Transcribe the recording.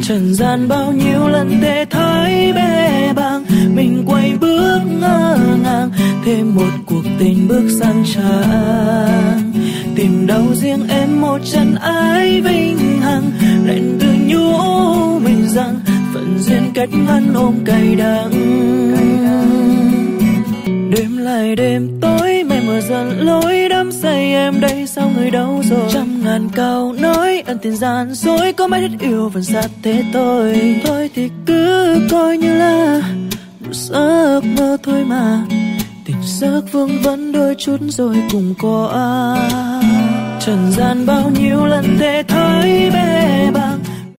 Trần gian bao nhiêu lần để thấy bê bàng, mình quay bước ngỡ ngàng, thêm một cuộc tình bước sang trang. Tìm đâu riêng em một chân ái vinh hằng, lệnh tự nhủ mình rằng phận duyên cách ngăn ôm cay đắng. Đêm lại đêm tối mây mờ dần lối, đắm say em đây sao người đâu rồi. Trăm ngàn câu nói ân tình gian dối, có mấy hết yêu vẫn xa thế tôi. Thôi thì cứ coi như là một giấc mơ thôi mà, tình giấc vương vấn đôi chút rồi cùng qua. Trần gian bao nhiêu lần để thấy bê bàng,